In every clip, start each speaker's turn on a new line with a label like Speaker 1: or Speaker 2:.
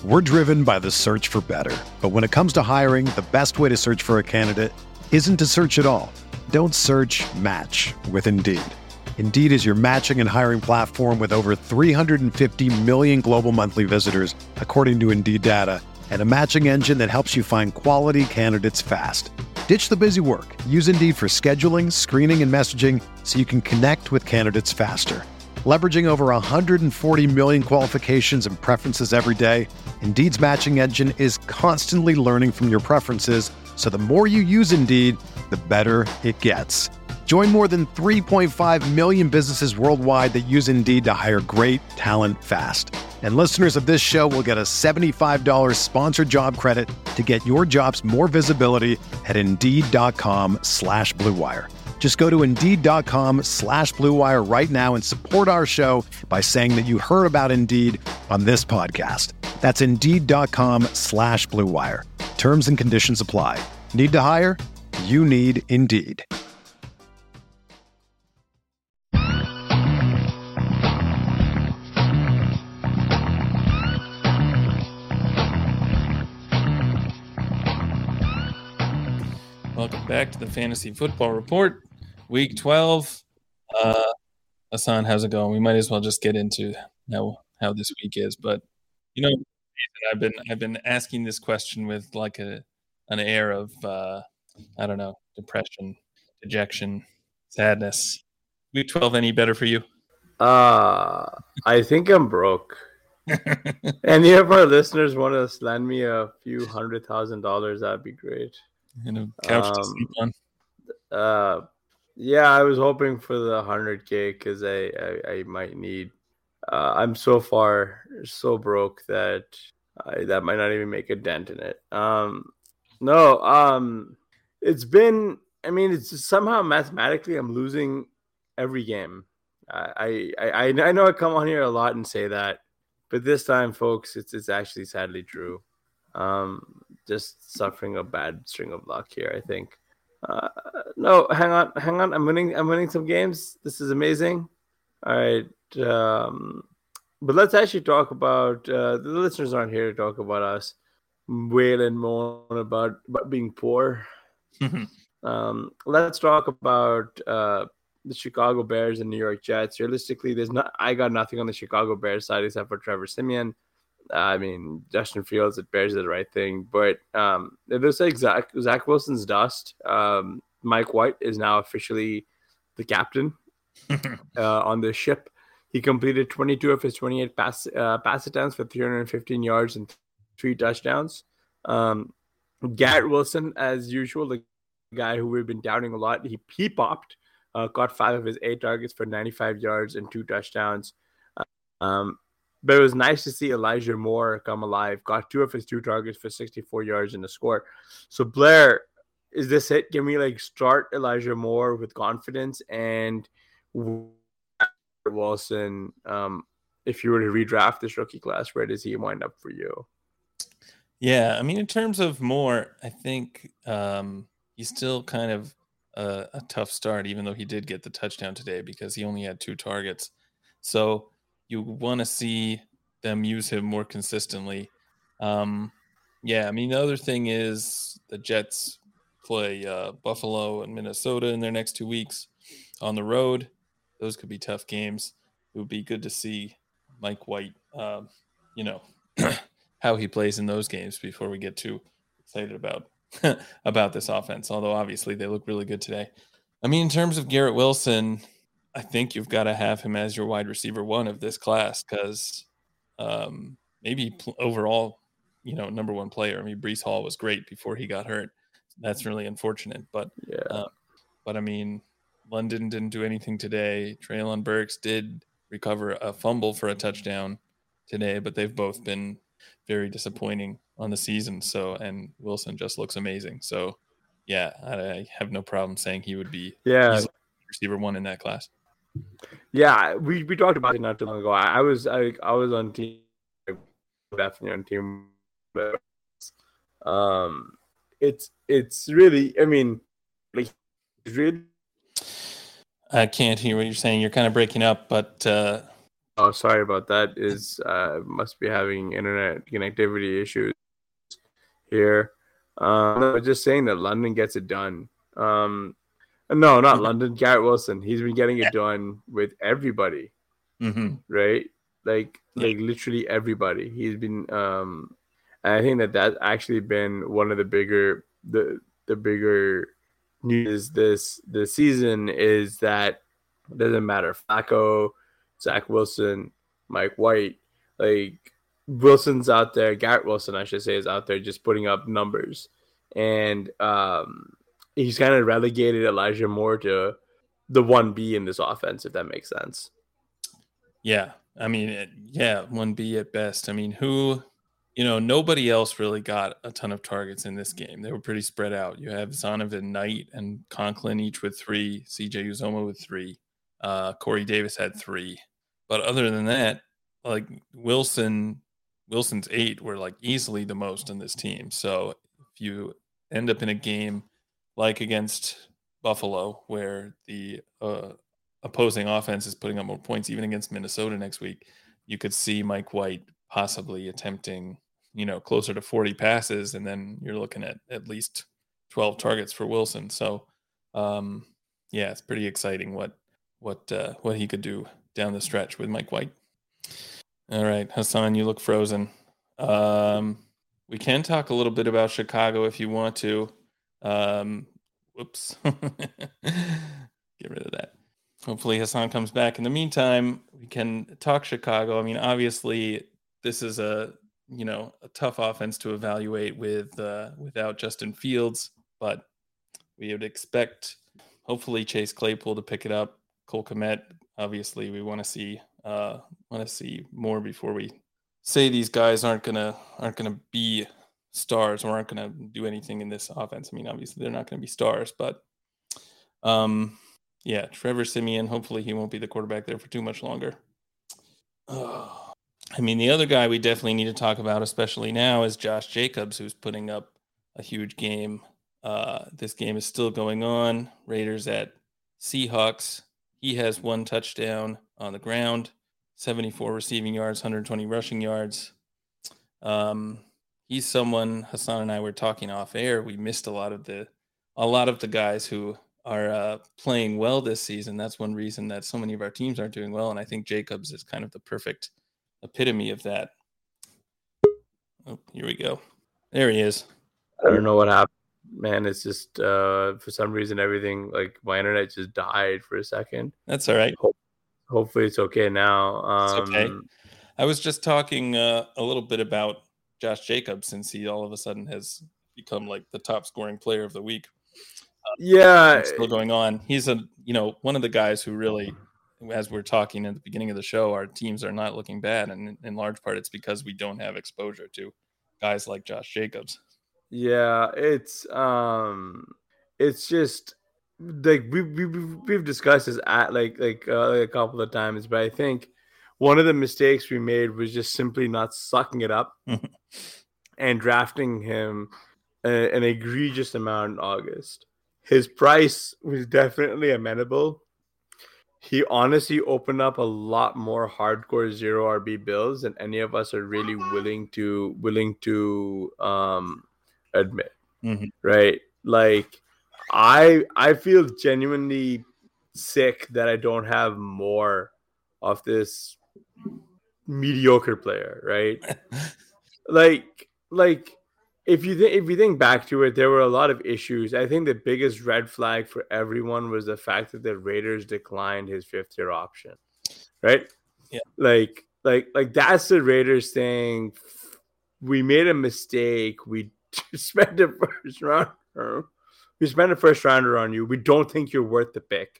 Speaker 1: We're driven by the search for better. But when it comes to hiring, the best way to search for a candidate isn't to search at all. Don't search, match with Indeed. Indeed is your matching and hiring platform with over 350 million global monthly visitors, according to Indeed data, and a matching engine that helps you find quality candidates fast. Ditch the busy work. Use Indeed for scheduling, screening, and messaging so you can connect with candidates faster. Leveraging over 140 million qualifications and preferences every day, Indeed's matching engine is constantly learning from your preferences, so the more you use Indeed, the better it gets. Join more than 3.5 million businesses worldwide that use Indeed to hire great talent fast. And listeners of this show will get a $75 sponsored job credit to get your jobs more visibility at Indeed.com/Blue Wire. Just go to Indeed.com/Blue Wire right now and support our show by saying that you heard about Indeed on this podcast. That's Indeed.com/Blue Wire. Terms and conditions apply. Need to hire? You need Indeed.
Speaker 2: Welcome back to the Fantasy Football Report, Week 12. Hassan, how's it going? We might as well just get into how this week is. But you know, I've been asking this question with like an air of I don't know, depression, dejection, sadness. Week 12 any better for you?
Speaker 3: I think I'm broke. Any of our listeners want to lend me a few $100,000? That'd be great.
Speaker 2: And a couch to sleep on.
Speaker 3: Yeah, I was hoping for the 100K because I might need. I'm so broke that that might not even make a dent in it. It's been. I mean, it's just somehow mathematically I'm losing every game. I know I come on here a lot and say that, but this time, folks, it's actually sadly true. Just suffering a bad string of luck here, I think. No, hang on. I'm winning some games. This is amazing. All right. But let's actually talk about the listeners aren't here to talk about us wail and moan about being poor. Let's talk about the Chicago Bears and New York Jets. Realistically, I got nothing on the Chicago Bears side except for Trevor Siemian. I mean, Justin Fields, it bears the right thing. But it looks like Zach Wilson's dust. Mike White is now officially the captain on the ship. He completed 22 of his 28 pass attempts for 315 yards and 3 touchdowns. Garrett Wilson, as usual, the guy who we've been doubting a lot, he popped, caught 5 of his 8 targets for 95 yards and 2 touchdowns. But it was nice to see Elijah Moore come alive. Got 2 of his 2 targets for 64 yards and a score. So Blair, is this it? Can we start Elijah Moore with confidence? And Wilson, if you were to redraft this rookie class, where does he wind up for you?
Speaker 2: Yeah, I mean, in terms of Moore, I think he's still kind of a tough start, even though he did get the touchdown today because he only had 2 targets. So you want to see them use him more consistently. Yeah, I mean, the other thing is the Jets play Buffalo and Minnesota in their next 2 weeks on the road. Those could be tough games. It would be good to see Mike White, how he plays in those games before we get too excited about this offense, although obviously they look really good today. I mean, in terms of Garrett Wilson, I think you've got to have him as your wide receiver 1 of this class because maybe overall, number 1 player. I mean, Breece Hall was great before he got hurt. That's really unfortunate. But I mean, London didn't do anything today. Treylon Burks did recover a fumble for a touchdown today, but they've both been very disappointing on the season. So, and Wilson just looks amazing. So, yeah, I have no problem saying he would be receiver 1 in that class.
Speaker 3: Yeah, we talked about it not too long ago. I was on team, definitely on team. But, it's really, I mean, it's really.
Speaker 2: I can't hear what you're saying. You're kind of breaking up, but
Speaker 3: Oh, sorry about that. Must be having internet connectivity issues here. No, just saying that London gets it done. No, not London. Garrett Wilson. He's been getting it done with everybody, right? Like literally everybody. He's been. And I think that's actually been one of the bigger news this season is that it doesn't matter Flacco, Zach Wilson, Mike White, like Wilson's out there. Garrett Wilson, I should say, is out there just putting up numbers, and he's kind of relegated Elijah Moore to the 1B in this offense, if that makes sense.
Speaker 2: Yeah, I mean, 1B at best. I mean, nobody else really got a ton of targets in this game. They were pretty spread out. You have Zonovan, Knight, and Conklin each with 3. CJ Uzomah with 3. Corey Davis had 3. But other than that, like Wilson's 8 were like easily the most in this team. So if you end up in a game like against Buffalo, where the opposing offense is putting up more points, even against Minnesota next week, you could see Mike White possibly attempting, closer to 40 passes, and then you're looking at least 12 targets for Wilson. So, it's pretty exciting what he could do down the stretch with Mike White. All right, Hassan, you look frozen. We can talk a little bit about Chicago if you want to. Whoops. Get rid of that. Hopefully Hassan comes back. In the meantime, we can talk Chicago. I mean, obviously, this is a tough offense to evaluate without Justin Fields, but we would expect hopefully Chase Claypool to pick it up. Cole Kmet, obviously, we want to see more before we say these guys aren't gonna be stars or aren't gonna do anything in this offense. I mean, obviously they're not gonna be stars, but Trevor Siemian, hopefully he won't be the quarterback there for too much longer. I mean, the other guy we definitely need to talk about, especially now, is Josh Jacobs, who's putting up a huge game. This game is still going on. Raiders at Seahawks. He has 1 touchdown on the ground, 74 receiving yards, 120 rushing yards. He's someone Hassan and I were talking off air. We missed a lot of the guys who are playing well this season. That's one reason that so many of our teams aren't doing well, and I think Jacobs is kind of the perfect epitome of that. Oh, here we go. There he is.
Speaker 3: I don't know what happened, man. It's just for some reason everything, like my internet just died for a second.
Speaker 2: That's all right.
Speaker 3: Hopefully it's okay now.
Speaker 2: It's okay. I was just talking a little bit about Josh Jacobs, since he all of a sudden has become like the top scoring player of the week. Still going on. He's one of the guys who really, as we're talking at the beginning of the show, our teams are not looking bad, and in large part it's because we don't have exposure to guys like Josh Jacobs.
Speaker 3: Yeah, it's just like we've discussed this at like a couple of times, but I think one of the mistakes we made was just simply not sucking it up and drafting him an egregious amount in August. His price was definitely amenable. He honestly opened up a lot more hardcore 0 RB builds than any of us are really willing to admit. Right? Like I feel genuinely sick that I don't have more of this mediocre player, right? like if you think back to it, there were a lot of issues. I think the biggest red flag for everyone was the fact that the Raiders declined his 5th-year option, right?
Speaker 2: Yeah.
Speaker 3: Like that's the Raiders saying, we made a mistake. We spent a first rounder. We spent a first rounder on you. We don't think you're worth the pick.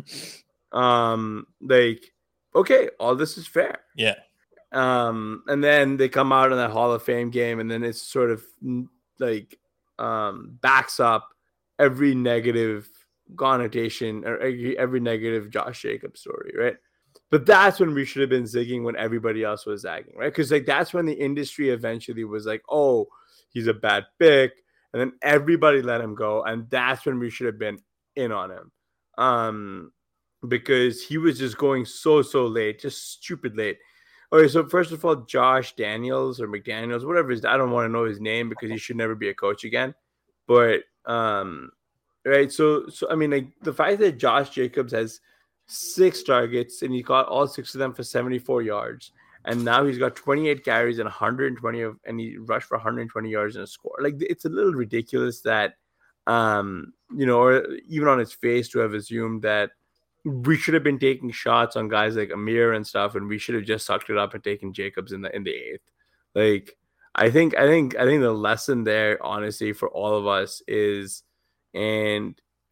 Speaker 3: Okay, all this is fair.
Speaker 2: Yeah.
Speaker 3: And then they come out in that Hall of Fame game, and then it's sort of like backs up every negative connotation or every negative Josh Jacobs story, right? But that's when we should have been zigging when everybody else was zagging, right? Because like that's when the industry eventually was like, oh, he's a bad pick, and then everybody let him go, and that's when we should have been in on him. because he was just going so late, just stupid late. Okay, so first of all, Josh Daniels or McDaniels, whatever it is, I don't want to know his name because he should never be a coach again. But right, so I mean, like the fact that Josh Jacobs has 6 targets and he caught all 6 of them for 74 yards, and now he's got 28 carries and 120 and he rushed for 120 yards and a score. Like it's a little ridiculous that, or even on its face to have assumed that we should have been taking shots on guys like Amir and stuff, and we should have just sucked it up and taken Jacobs in the 8th. Like, I think the lesson there, honestly, for all of us is to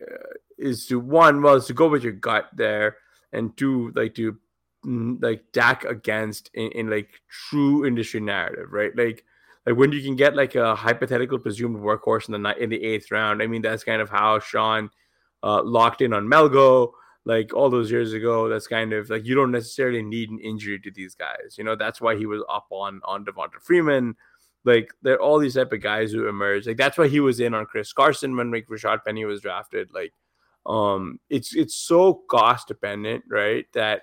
Speaker 3: go with your gut there, and two, like Dak against in like true industry narrative, right? Like when you can get like a hypothetical presumed workhorse in the 8th round. I mean, that's kind of how Sean locked in on Melgo. Like all those years ago, that's kind of like you don't necessarily need an injury to these guys. That's why he was up on Devonta Freeman. Like there are all these type of guys who emerge. Like that's why he was in on Chris Carson when like Rashad Penny was drafted. Like it's so cost dependent, right? That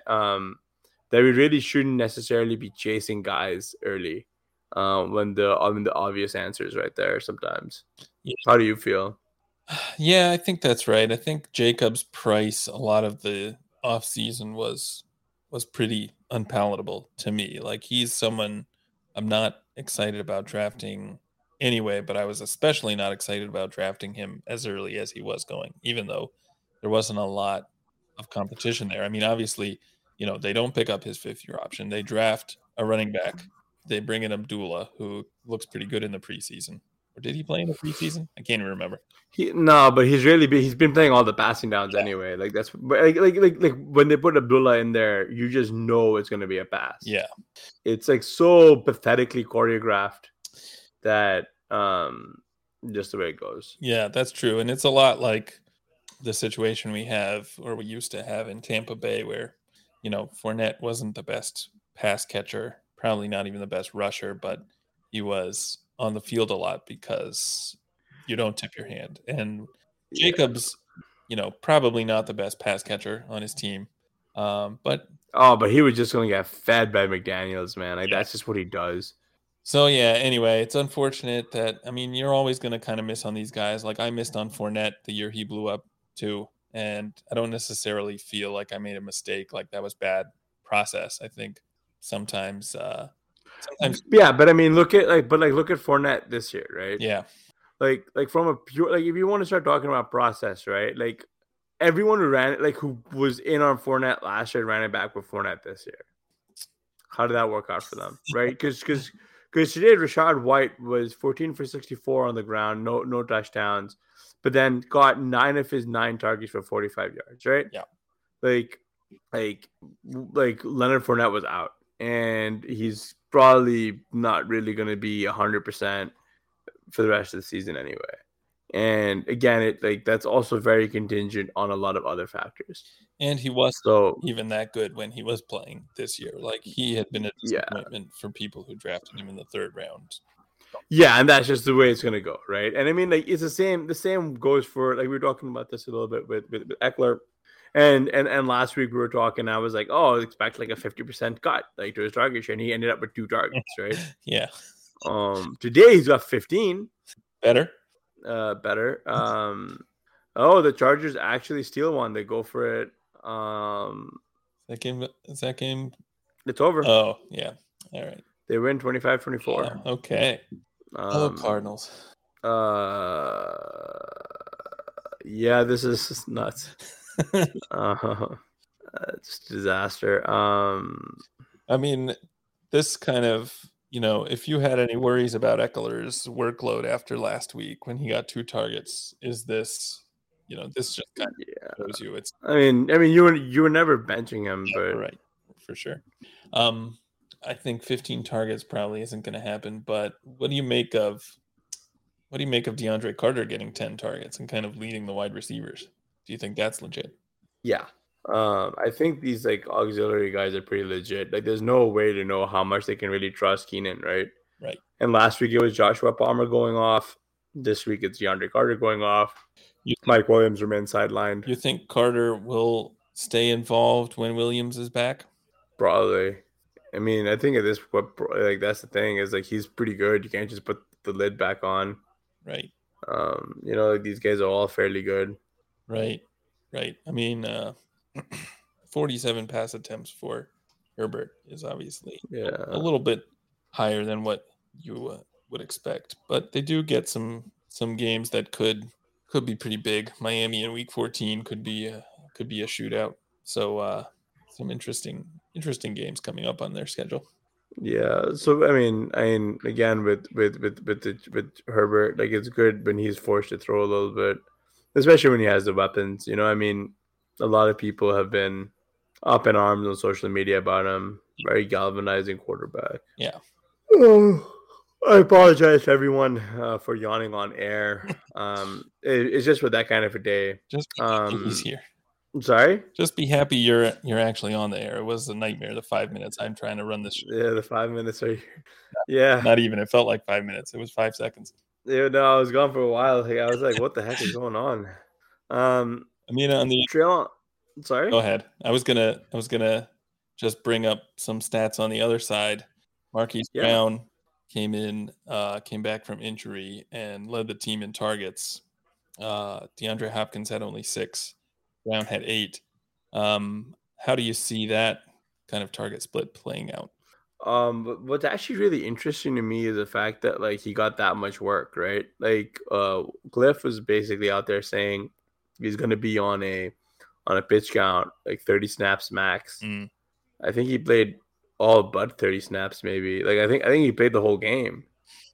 Speaker 3: we really shouldn't necessarily be chasing guys early when the obvious answer is right there sometimes. Yeah. How do you feel?
Speaker 2: Yeah, I think that's right. I think Jacobs' price a lot of the offseason was pretty unpalatable to me. Like he's someone I'm not excited about drafting anyway, but I was especially not excited about drafting him as early as he was going, even though there wasn't a lot of competition there. I mean, obviously, they don't pick up his 5th-year option. They draft a running back. They bring in Abdullah, who looks pretty good in the preseason. Or did he play in the preseason? I can't even remember.
Speaker 3: But he's been playing all the passing downs anyway. Like that's like when they put Abdullah in there, you just know it's going to be a pass.
Speaker 2: Yeah,
Speaker 3: it's like so pathetically choreographed that just the way it goes.
Speaker 2: Yeah, that's true, and it's a lot like the situation we used to have in Tampa Bay, where Fournette wasn't the best pass catcher, probably not even the best rusher, but he was on the field a lot because you don't tip your hand. And Jacobs, probably not the best pass catcher on his team. But
Speaker 3: he was just going to get fed by McDaniels, man. Like that's just what he does.
Speaker 2: So yeah, anyway, it's unfortunate that you're always going to kind of miss on these guys. Like I missed on Fournette the year he blew up too, and I don't necessarily feel like I made a mistake. Like that was bad process. I think sometimes.
Speaker 3: Yeah, but look at Fournette this year, right?
Speaker 2: Yeah.
Speaker 3: Like from a pure, like if you want to start talking about process, right? Like everyone who was in on Fournette last year ran it back with Fournette this year. How did that work out for them, right? Because today Rachaad White was 14 for 64 on the ground, no touchdowns, but then got 9 of his 9 targets for 45 yards, right?
Speaker 2: Yeah.
Speaker 3: Like Leonard Fournette was out, and he's probably not really going to be 100% for the rest of the season anyway. And again, that's also very contingent on a lot of other factors.
Speaker 2: And he wasn't even that good when he was playing this year. Like he had been a disappointment for people who drafted him in the 3rd round.
Speaker 3: Yeah, and that's just the way it's gonna go, right? And it's the same. The same goes for we were talking about this a little bit with Eckler. And last week we were talking, I was like, oh, expect like a 50% cut to his target share, and he ended up with 2 targets, right?
Speaker 2: Yeah.
Speaker 3: Today he's got 15.
Speaker 2: Better.
Speaker 3: The Chargers actually steal one. They go for it.
Speaker 2: Is that game?
Speaker 3: It's over.
Speaker 2: Oh, yeah. All right.
Speaker 3: They win 25-24.
Speaker 2: Okay. Hello, Cardinals.
Speaker 3: Yeah, this is nuts. It's a disaster.
Speaker 2: This kind of, if you had any worries about Eckler's workload after last week when he got 2 targets, is this, this just kind of shows you it's.
Speaker 3: You were never benching him, but
Speaker 2: right, for sure. I think 15 targets probably isn't going to happen. But what do you make of DeAndre Carter getting 10 targets and kind of leading the wide receivers? Do you think that's legit?
Speaker 3: Yeah. I think these auxiliary guys are pretty legit. There's no way to know how much they can really trust Keenan, right?
Speaker 2: Right.
Speaker 3: And last week it was Joshua Palmer going off. This week it's DeAndre Carter going off. Mike Williams remains sidelined.
Speaker 2: You think Carter will stay involved when Williams is back?
Speaker 3: Probably. I mean, I think at this point, like that's the thing is like he's pretty good. You can't just put the lid back on.
Speaker 2: Right.
Speaker 3: Like these guys are all fairly good.
Speaker 2: Right. I mean, 47 pass attempts for Herbert is obviously a little bit higher than what you would expect, but they do get some games that could be pretty big. Miami in Week 14 could be a shootout. So some interesting games coming up on their schedule.
Speaker 3: Yeah. So I mean, again with Herbert, like it's good when he's forced to throw a little bit, especially when he has the weapons. I mean, a lot of people have been up in arms on social media about him. Very galvanizing quarterback.
Speaker 2: Yeah.
Speaker 3: Oh, I apologize to everyone for yawning on air. It's just with that kind of a day.
Speaker 2: Just be happy he's here.
Speaker 3: Sorry?
Speaker 2: Just be happy you're actually on the air. It was a nightmare, the 5 minutes I'm trying to run this show.
Speaker 3: Yeah, the 5 minutes are yeah.
Speaker 2: Not even. It felt like 5 minutes. It was 5 seconds.
Speaker 3: Yeah, no, I was gone for a while. I was like, what the heck is going on?
Speaker 2: I mean, on the
Speaker 3: trail. Sorry?
Speaker 2: Go ahead. I was gonna just bring up some stats on the other side. Marquise Brown came back from injury and led the team in targets. DeAndre Hopkins had only 6. Brown had 8. How do you see that kind of target split playing out?
Speaker 3: But what's actually really interesting to me is the fact that like he got that much work, right? Like Cliff was basically out there saying he's going to be on a pitch count like 30 snaps max. I think he played all but 30 snaps maybe. Like I think he played the whole game.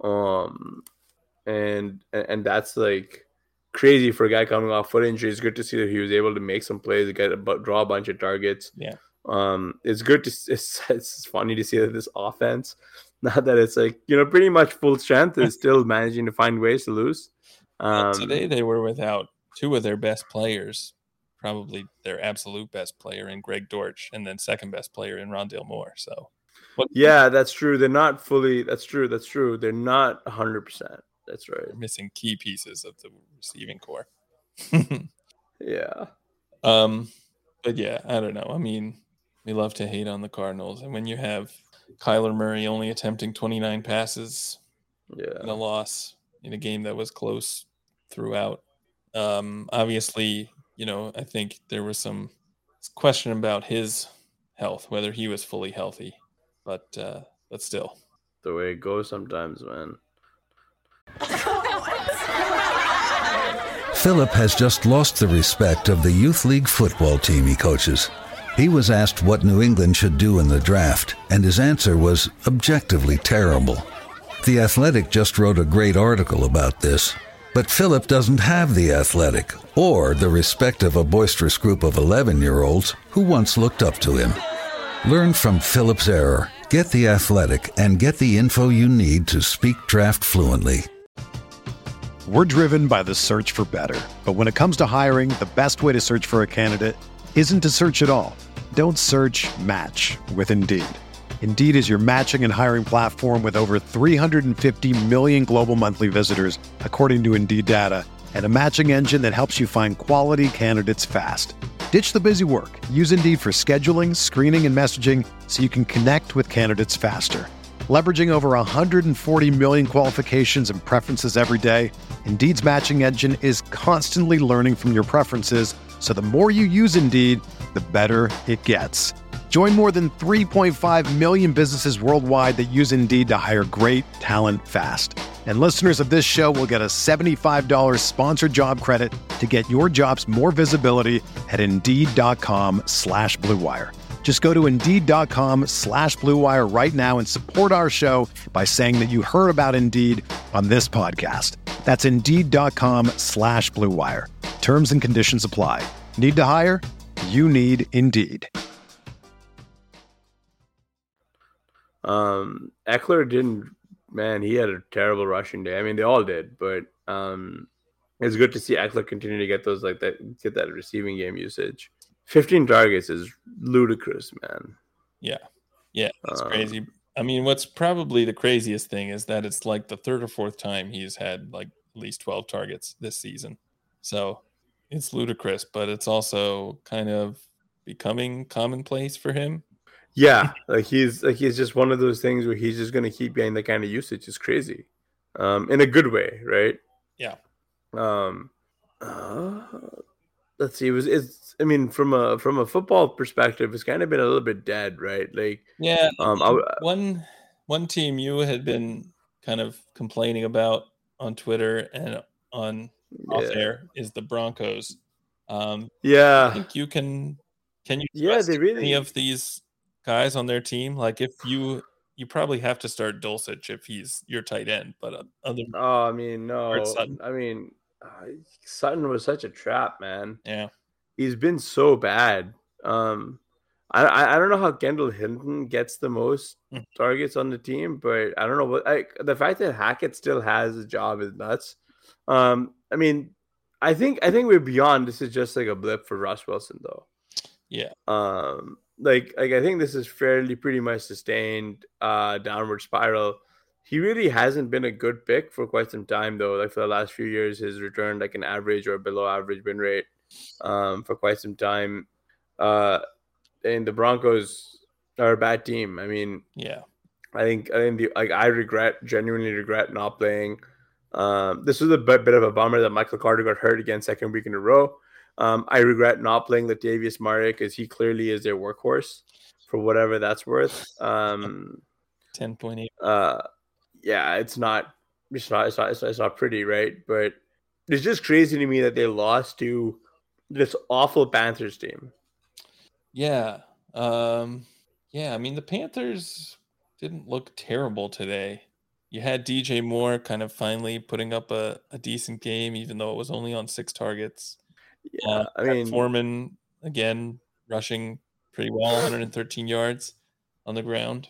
Speaker 3: And that's like crazy for a guy coming off foot injury. It's good to see that he was able to make some plays, draw a bunch of targets.
Speaker 2: Yeah.
Speaker 3: It's good to it's funny to see that this offense, not that it's like pretty much full strength, is still managing to find ways to lose.
Speaker 2: Today they were without 2 of their best players, probably their absolute best player in Greg Dortch, and then second best player in Rondale Moore. So
Speaker 3: that's true. They're not fully. That's true. They're not 100%. That's right.
Speaker 2: They're missing key pieces of the receiving core.
Speaker 3: Yeah.
Speaker 2: But yeah, I don't know. I mean, we love to hate on the Cardinals, and when you have Kyler Murray only attempting 29 passes in a loss in a game that was close throughout, obviously, I think there was some question about his health, whether he was fully healthy, but still.
Speaker 3: The way it goes sometimes, man.
Speaker 4: Philip has just lost the respect of the youth league football team he coaches. He was asked what New England should do in the draft, and his answer was objectively terrible. The Athletic just wrote a great article about this, but Philip doesn't have The Athletic or the respect of a boisterous group of 11-year-olds who once looked up to him. Learn from Philip's error. Get The Athletic and get the info you need to speak draft fluently.
Speaker 1: We're driven by the search for better. But when it comes to hiring, the best way to search for a candidate isn't to search at all. Don't search, match with Indeed. Indeed is your matching and hiring platform with over 350 million global monthly visitors, according to Indeed data, and a matching engine that helps you find quality candidates fast. Ditch the busy work. Use Indeed for scheduling, screening, and messaging so you can connect with candidates faster. Leveraging over 140 million qualifications and preferences every day, Indeed's matching engine is constantly learning from your preferences, so the more you use Indeed, the better it gets. Join more than 3.5 million businesses worldwide that use Indeed to hire great talent fast. And listeners of this show will get a $75 sponsored job credit to get your jobs more visibility at Indeed.com/Blue Wire. Just go to Indeed.com/Blue Wire right now and support our show by saying that you heard about Indeed on this podcast. That's Indeed.com/Blue Wire. Terms and conditions apply. Need to hire? You need Indeed.
Speaker 3: Eckler didn't, man, he had a terrible rushing day. I mean, they all did, but it's good to see Eckler continue to get those get that receiving game usage. 15 targets is ludicrous, man.
Speaker 2: Yeah, that's crazy. I mean, what's probably the craziest thing is that it's like the 3rd or 4th time he's had like at least 12 targets this season. So it's ludicrous, but it's also kind of becoming commonplace for him.
Speaker 3: Yeah, like he's just one of those things where he's just gonna keep getting the kind of usage. It's crazy, in a good way, right?
Speaker 2: Yeah.
Speaker 3: Um, let's see. I mean, from a football perspective, it's kind of been a little bit dead, right? Like,
Speaker 2: yeah. One team you had been kind of complaining about on Twitter and on off air is the Broncos. I think you can you trust any of these guys on their team? Like, if you probably have to start Dulcich if he's your tight end, but
Speaker 3: I mean, no,
Speaker 2: Sutton.
Speaker 3: I mean, Sutton was such a trap, man.
Speaker 2: Yeah,
Speaker 3: he's been so bad. I don't know how Kendall Hinton gets the most targets on the team, but I don't know what the fact that Hackett still has a job is nuts. I mean, I think we're beyond. This is just like a blip for Russ Wilson, though.
Speaker 2: Yeah.
Speaker 3: Like I think this is pretty much sustained downward spiral. He really hasn't been a good pick for quite some time, though. Like for the last few years, he's returned like an average or below average win rate for quite some time. And the Broncos are a bad team. I mean,
Speaker 2: yeah,
Speaker 3: I think I genuinely regret not playing. This was a bit of a bummer that Michael Carter got hurt again second week in a row. I regret not playing Latavius Murray because he clearly is their workhorse for whatever that's worth.
Speaker 2: 10.8.
Speaker 3: Yeah, it's not pretty, right? But it's just crazy to me that they lost to this awful Panthers team.
Speaker 2: Yeah. I mean, the Panthers didn't look terrible today. You had DJ Moore kind of finally putting up a decent game, even though it was only on 6 targets.
Speaker 3: Yeah, I mean,
Speaker 2: Foreman again rushing pretty well, 113 yards on the ground.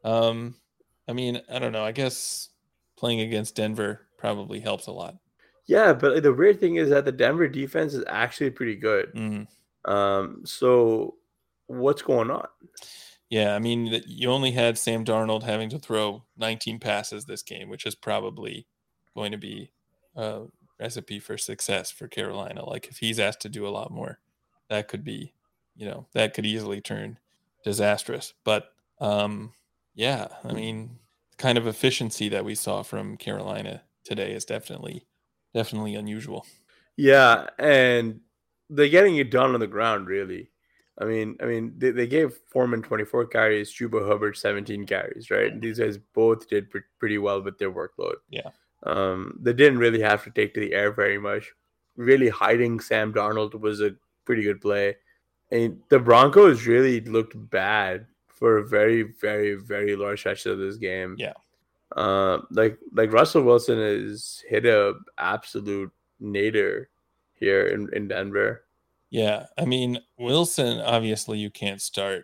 Speaker 2: I mean, I don't know. I guess playing against Denver probably helps a lot.
Speaker 3: Yeah, but the weird thing is that the Denver defense is actually pretty good.
Speaker 2: Mm-hmm.
Speaker 3: So what's going on?
Speaker 2: Yeah, I mean, you only had Sam Darnold having to throw 19 passes this game, which is probably going to be a recipe for success for Carolina. Like, if he's asked to do a lot more, that could be, that could easily turn disastrous. But, yeah, I mean, the kind of efficiency that we saw from Carolina today is definitely unusual.
Speaker 3: Yeah, and they're getting it done on the ground, really. I mean, they gave Foreman 24 carries, Chuba Hubbard 17 carries, right? And these guys both did pretty well with their workload.
Speaker 2: Yeah.
Speaker 3: They didn't really have to take to the air very much. Really hiding Sam Darnold was a pretty good play. And the Broncos really looked bad for a very, very, very large stretch of this game.
Speaker 2: Yeah.
Speaker 3: Like Russell Wilson has hit a absolute nadir here in Denver.
Speaker 2: Yeah, I mean, Wilson, obviously you can't start.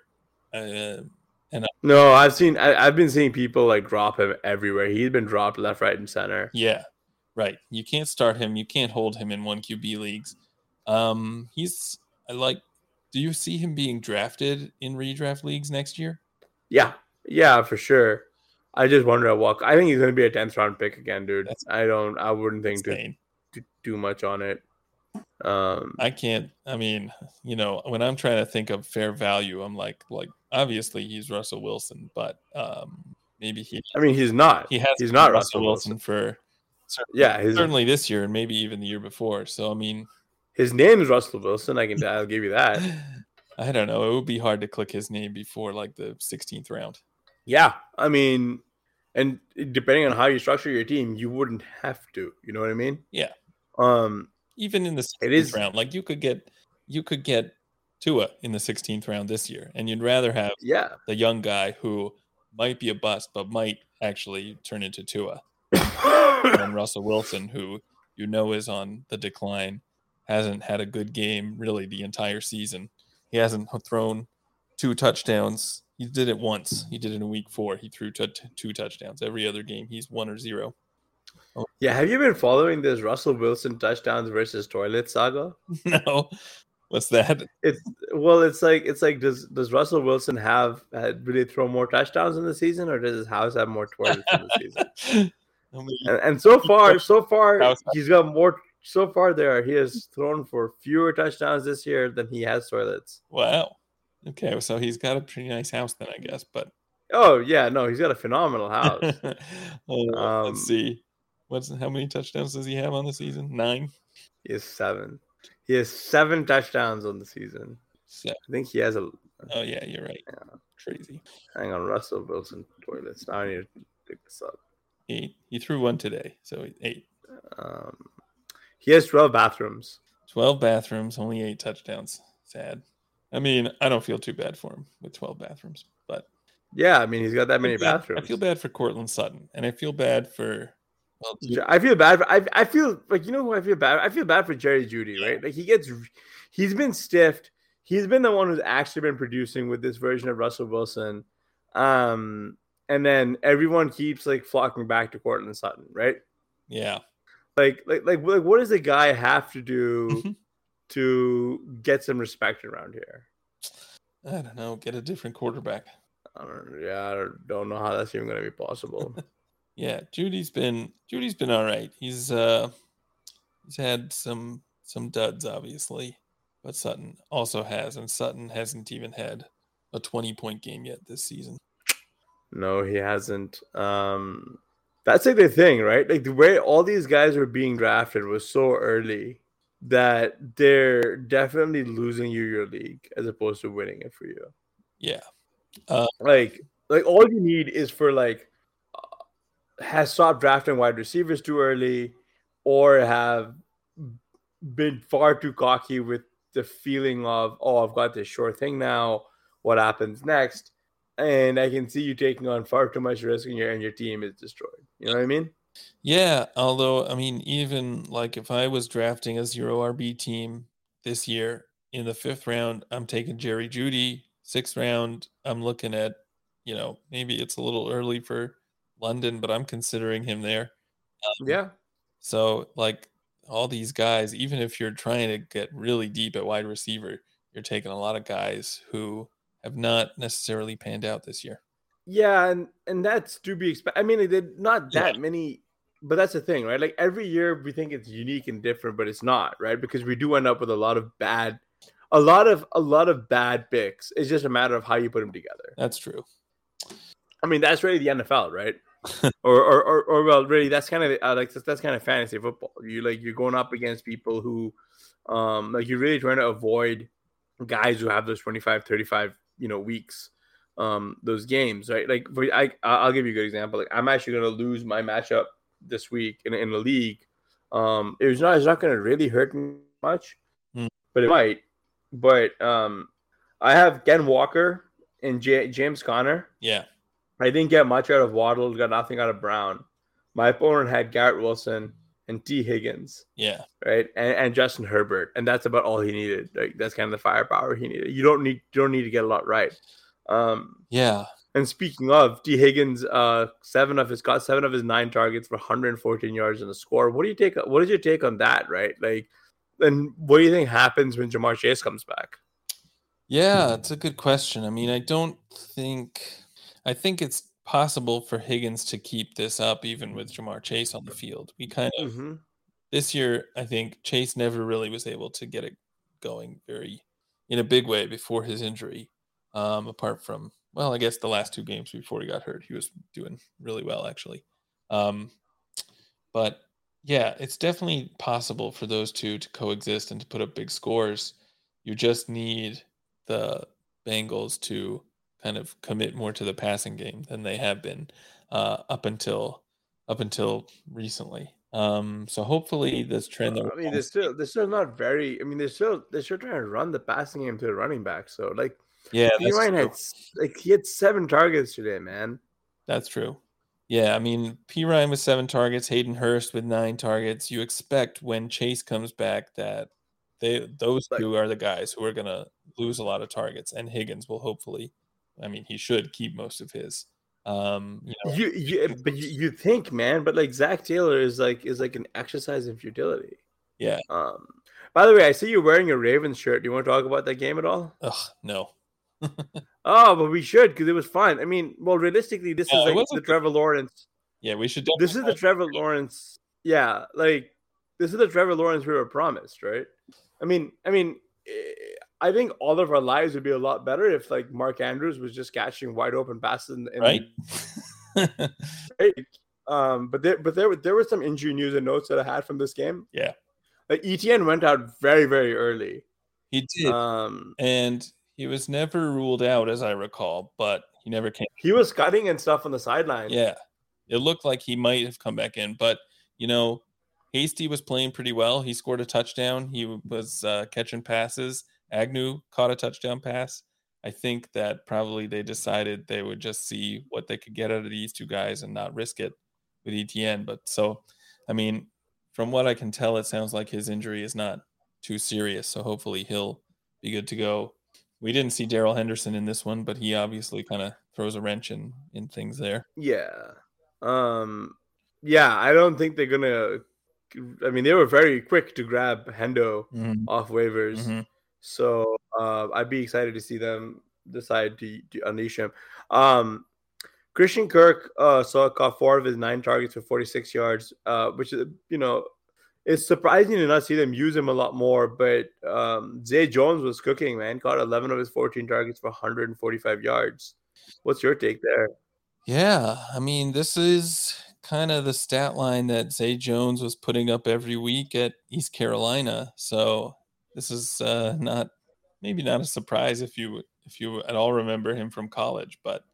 Speaker 3: No, I've been seeing people like drop him everywhere. He's been dropped left, right, and center.
Speaker 2: Yeah, right. You can't start him. You can't hold him in 1 QB leagues. Do you see him being drafted in redraft leagues next year?
Speaker 3: Yeah, for sure. I just wonder at what. I think he's going to be a 10th round pick again, dude. I wouldn't think to do much on it.
Speaker 2: I can't. I mean, when I'm trying to think of fair value, I'm like obviously he's Russell Wilson, but maybe he.
Speaker 3: I mean, he's not. He's not Russell Wilson
Speaker 2: for. Certainly this year and maybe even the year before. So I mean,
Speaker 3: his name is Russell Wilson. I'll give you that.
Speaker 2: I don't know. It would be hard to click his name before like the 16th round.
Speaker 3: Yeah, I mean, and depending on how you structure your team, you wouldn't have to. You know what I mean?
Speaker 2: Yeah. Even in the 16th round, like you could get Tua in the 16th round this year, and you'd rather have the young guy who might be a bust but might actually turn into Tua than Russell Wilson, who is on the decline, hasn't had a good game really the entire season. He hasn't thrown 2 touchdowns. He did it once. He did it in week 4. He threw 2 touchdowns. Every other game, he's 1 or 0.
Speaker 3: Oh. Yeah, have you been following this Russell Wilson touchdowns versus toilet saga?
Speaker 2: No. What's that?
Speaker 3: It's like does Russell Wilson really throw more touchdowns in the season, or does his house have more toilets in the season? And so far he's got more so far he has thrown for fewer touchdowns this year than he has toilets.
Speaker 2: Wow. Okay, so he's got a pretty nice house then, I guess. But
Speaker 3: oh yeah, no, he's got a phenomenal house.
Speaker 2: Let's see. How many touchdowns does he have on the season? 9?
Speaker 3: He has 7. He has 7 touchdowns on the season.
Speaker 2: 7.
Speaker 3: I think he has a.
Speaker 2: Oh yeah, you're right.
Speaker 3: Yeah.
Speaker 2: Crazy.
Speaker 3: Hang on, Russell Wilson toilets. Now I need to pick this up.
Speaker 2: 8. He threw 1 today, so 8.
Speaker 3: He has 12 bathrooms.
Speaker 2: 12 bathrooms, only 8 touchdowns. Sad. I mean, I don't feel too bad for him with 12 bathrooms, but
Speaker 3: yeah, I mean, he's got that many bathrooms.
Speaker 2: I feel bad for Cortland Sutton, and I feel bad for.
Speaker 3: Well, I feel bad. I feel like, you know who I feel bad. I feel bad for Jerry Jeudy, right? Like he's been stiffed. He's been the one who's actually been producing with this version of Russell Wilson, and then everyone keeps like flocking back to Cortland Sutton, right?
Speaker 2: Yeah.
Speaker 3: Like what does the guy have to do to get some respect around here?
Speaker 2: I don't know. Get a different quarterback.
Speaker 3: I don't know how that's even going to be possible.
Speaker 2: Yeah, Judy's been all right. He's had some duds, obviously, but Sutton also has, and Sutton hasn't even had a 20-point game yet this season.
Speaker 3: No, he hasn't. That's like the thing, right? Like the way all these guys were being drafted was so early that they're definitely losing you your league as opposed to winning it for you.
Speaker 2: Yeah.
Speaker 3: Like all you need is for has stopped drafting wide receivers too early, or have been far too cocky with the feeling of, oh, I've got this sure thing now. What happens next? And I can see you taking on far too much risk, and your team is destroyed. You know what I mean?
Speaker 2: Yeah. Although, I mean, even like if I was drafting a 0 RB team this year in the 5th round, I'm taking Jerry Jeudy. 6th round, I'm looking at, maybe it's a little early for London, but I'm considering him there.
Speaker 3: Yeah.
Speaker 2: So like all these guys, even if you're trying to get really deep at wide receiver, you're taking a lot of guys who have not necessarily panned out this year.
Speaker 3: Yeah, and that's to be expected. I mean, they're not that many, but that's the thing, right? Like every year we think it's unique and different, but it's not, right? Because we do end up with a lot of bad picks. It's just a matter of how you put them together.
Speaker 2: That's true.
Speaker 3: I mean, that's really the NFL, right? or well, really, that's kind of that's kind of fantasy football. You're going up against people who, you're really trying to avoid guys who have those 25, 35, weeks, those games, right? Like I'll give you a good example. Like I'm actually going to lose my matchup this week in the league. It's not going to really hurt me much, but it might. But I have Ken Walker and James Conner.
Speaker 2: Yeah.
Speaker 3: I didn't get much out of Waddle, got nothing out of Brown. My opponent had Garrett Wilson and T. Higgins.
Speaker 2: Yeah.
Speaker 3: Right. And Justin Herbert. And that's about all he needed. Like that's kind of the firepower he needed. You don't need to get a lot right.
Speaker 2: Yeah.
Speaker 3: And speaking of T. Higgins, 7 of his 9 targets for 114 yards and a score. What is your take on that, right? Like, and what do you think happens when Jamar Chase comes back?
Speaker 2: Yeah, it's a good question. I mean, I think it's possible for Higgins to keep this up even with Jamar Chase on the field. We kind of this year, I think Chase never really was able to get it going in a big way before his injury. Apart from, well, I guess the last 2 games before he got hurt, he was doing really well actually. But yeah, it's definitely possible for those two to coexist and to put up big scores. You just need the Bengals to kind of commit more to the passing game than they have been up until recently. So hopefully this trend.
Speaker 3: I mean, they're still not very. I mean, they're still trying to run the passing game to the running back. So like,
Speaker 2: yeah,
Speaker 3: he had 7 targets today, man.
Speaker 2: That's true. Yeah, I mean, P. Ryan with 7 targets, Hayden Hurst with 9 targets. You expect when Chase comes back that those two are the guys who are going to lose a lot of targets, and Higgins will hopefully. I mean, he should keep most of his.
Speaker 3: You think, man, but like Zach Taylor is like an exercise in futility.
Speaker 2: Yeah.
Speaker 3: By the way, I see you wearing a Ravens shirt. Do you want to talk about that game at all?
Speaker 2: Ugh, no.
Speaker 3: Oh, but we should because it was fun. I mean, well, realistically, this is the Trevor Lawrence.
Speaker 2: Yeah, we should.
Speaker 3: This is the Trevor Lawrence. Yeah, like this is the Trevor Lawrence we were promised, right? I mean, I think all of our lives would be a lot better if like Mark Andrews was just catching wide open passes
Speaker 2: right.
Speaker 3: Right. But there was some injury news and notes that I had from this game.
Speaker 2: Yeah.
Speaker 3: Like ETN went out very, very early.
Speaker 2: He did. And he was never ruled out, as I recall, but he never came.
Speaker 3: He was cutting and stuff on the sideline.
Speaker 2: Yeah. It looked like he might have come back in, but Hasty was playing pretty well. He scored a touchdown. He was catching passes. Agnew caught a touchdown pass. I think that probably they decided they would just see what they could get out of these two guys and not risk it with ETN. But from what I can tell, it sounds like his injury is not too serious. So hopefully he'll be good to go. We didn't see Darrell Henderson in this one, but he obviously kind of throws a wrench in things there.
Speaker 3: Yeah. I don't think they're going to. I mean, they were very quick to grab Hendo off waivers. Mm-hmm. So I'd be excited to see them decide to unleash him. Christian Kirk caught 4 of his 9 targets for 46 yards, which is, it's surprising to not see them use him a lot more. But Zay Jones was cooking, man. Caught 11 of his 14 targets for 145 yards. What's your take there?
Speaker 2: Yeah, I mean, this is kind of the stat line that Zay Jones was putting up every week at East Carolina. So this is maybe not a surprise if you at all remember him from college, but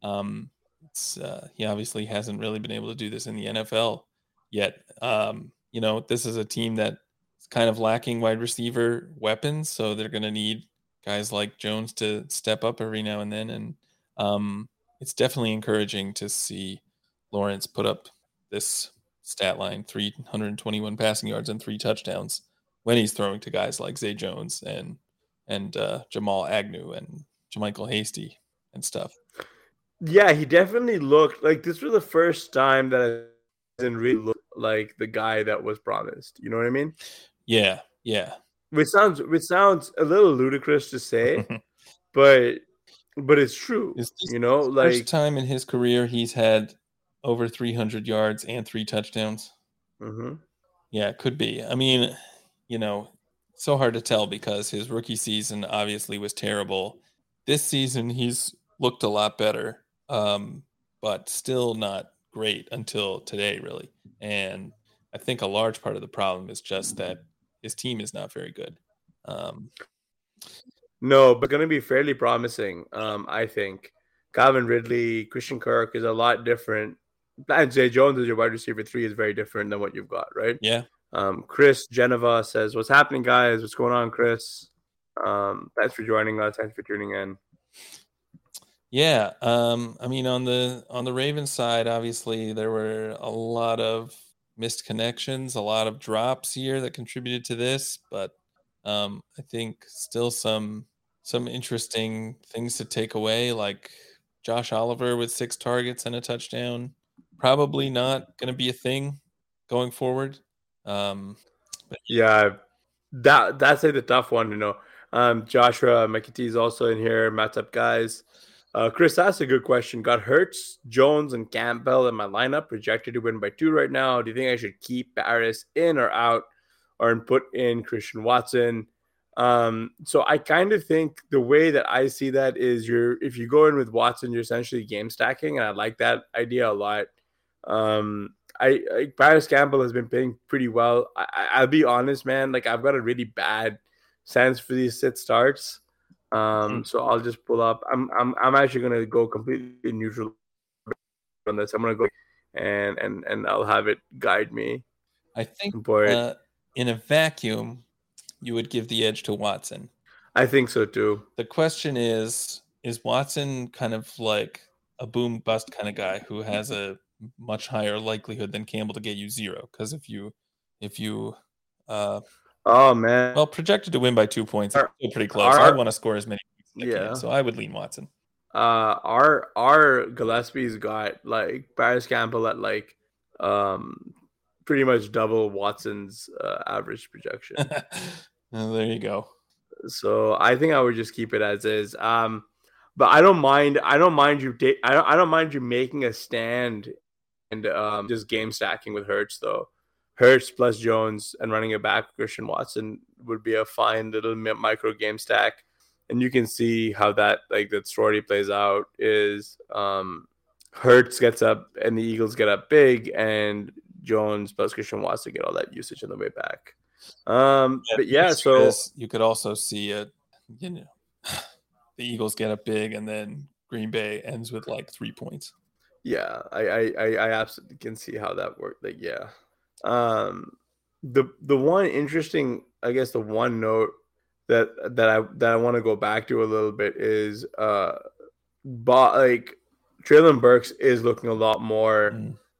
Speaker 2: he obviously hasn't really been able to do this in the NFL yet. This is a team that's kind of lacking wide receiver weapons, so they're going to need guys like Jones to step up every now and then. And it's definitely encouraging to see Lawrence put up this stat line, 321 passing yards and 3 touchdowns when he's throwing to guys like Zay Jones and Jamal Agnew and Jermichael Hasty and stuff.
Speaker 3: Yeah, he definitely looked like this was the first time that I didn't really look like the guy that was promised. You know what I mean?
Speaker 2: Yeah.
Speaker 3: Which sounds a little ludicrous to say, but it's true.
Speaker 2: It's first time in his career he's had over 300 yards and 3 touchdowns.
Speaker 3: Mm-hmm.
Speaker 2: Yeah, it could be. I mean, so hard to tell because his rookie season obviously was terrible. This season he's looked a lot better, but still not great until today, really. And I think a large part of the problem is just that his team is not very good.
Speaker 3: No, but going to be fairly promising, I think. Calvin Ridley, Christian Kirk is a lot different. And Zay Jones as your wide receiver 3 is very different than what you've got, right?
Speaker 2: Yeah.
Speaker 3: Chris Geneva says, "What's happening, guys? What's going on, Chris? Thanks for joining us. Thanks for tuning in."
Speaker 2: Yeah. On the Ravens side, obviously there were a lot of missed connections, a lot of drops here that contributed to this, but I think still some interesting things to take away, like Josh Oliver with 6 targets and a touchdown. Probably not going to be a thing going forward.
Speaker 3: Yeah, that's like the tough one, Joshua McAtee is also in here. Matt's up, guys. Chris asked a good question. Got Hurts, Jones, and Campbell in my lineup, projected to win by 2 right now. Do you think I should keep Paris in or out, or put in Christian Watson? So I kind of think the way that I see that is if you go in with Watson, you're essentially game stacking, and I like that idea a lot. Paris Campbell has been playing pretty well. I'll be honest, man. Like, I've got a really bad sense for these sit starts. So I'll just pull up. I'm actually gonna go completely neutral on this. I'm gonna go and I'll have it guide me.
Speaker 2: I think in a vacuum, you would give the edge to Watson.
Speaker 3: I think so too.
Speaker 2: The question is Watson kind of like a boom bust kind of guy who has a much higher likelihood than Campbell to get you 0? Because if you
Speaker 3: oh man,
Speaker 2: well, projected to win by 2 points, it's still pretty close. I want to score as many points as I can, so I would lean Watson.
Speaker 3: Our Gillespie's got like Paris Campbell at like pretty much double Watson's average projection.
Speaker 2: Well, there you go.
Speaker 3: So I think I would just keep it as is. But I don't mind you making a stand and just game stacking with Hurts though. Hurts plus Jones and running it back Christian Watson would be a fine little micro game stack. And you can see how that story plays out is Hurts gets up and the Eagles get up big, and Jones plus Christian Watson get all that usage on the way back. So
Speaker 2: you could also see the Eagles get up big, and then Green Bay ends with 3 points.
Speaker 3: Yeah, I absolutely can see how that worked. The one interesting, I guess, the one note that I want to go back to a little bit is Treylon Burks is looking a lot more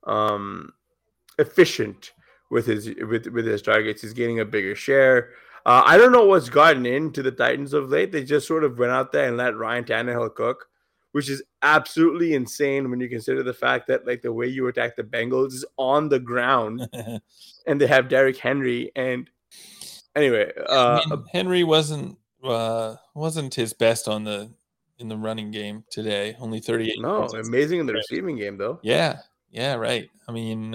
Speaker 3: efficient with his targets. He's getting a bigger share. I don't know what's gotten into the Titans of late. They just sort of went out there and let Ryan Tannehill cook, which is absolutely insane when you consider the fact that the way you attack the Bengals is on the ground and they have Derrick Henry. And anyway,
Speaker 2: Henry wasn't his best in the running game today. Only 38.
Speaker 3: No, amazing in the receiving game though.
Speaker 2: Yeah, right. I mean,